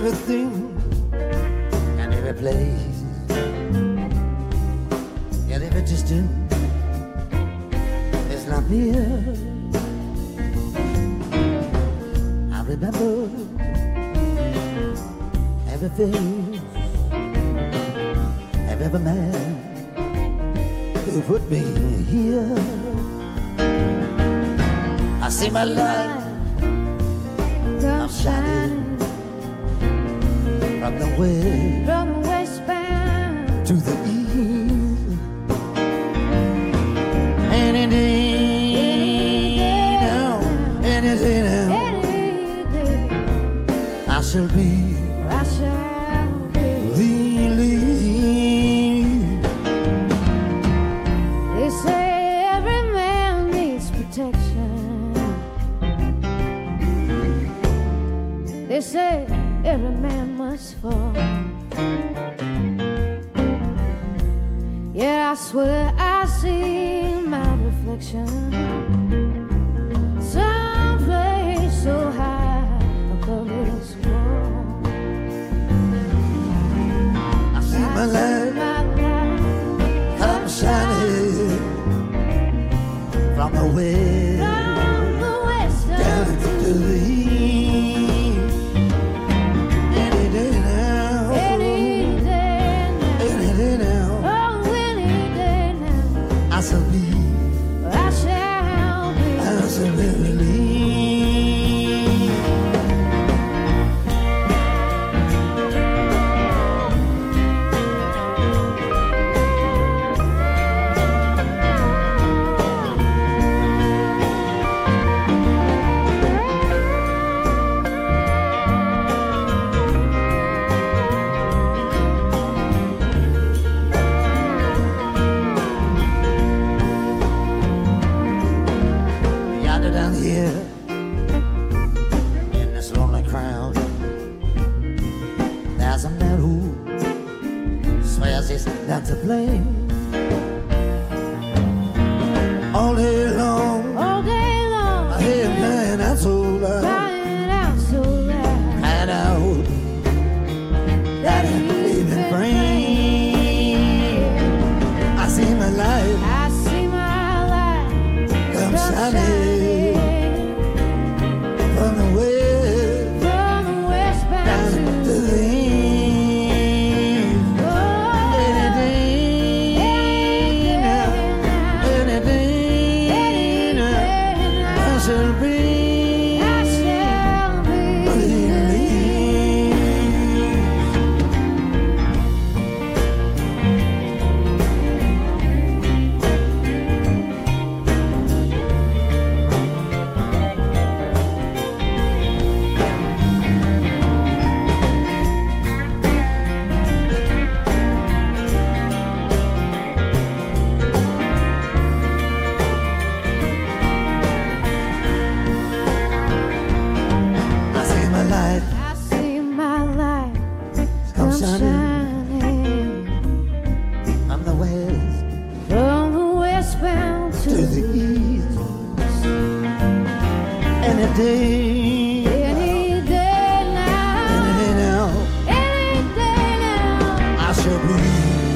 everything and every place and every distance is not near. I remember every face of every man who put me here. I see my light come shining from the westbound to the east. Any day now, any day now, I shall be relieved. They say every man needs protection. They say every man must fall. Yeah, I swear I see my reflection someplace so high above this wall. I see my light come shining from the west down to the east. I shall be relieved. Down here in this lonely crowd, there's a man who swears he's not to blame. All day long, I hear him crying out so loud, crying out that he leaving free. I see my light come shining from the west down to the east. Any day now, I shall be relieved. Any day now, I shall be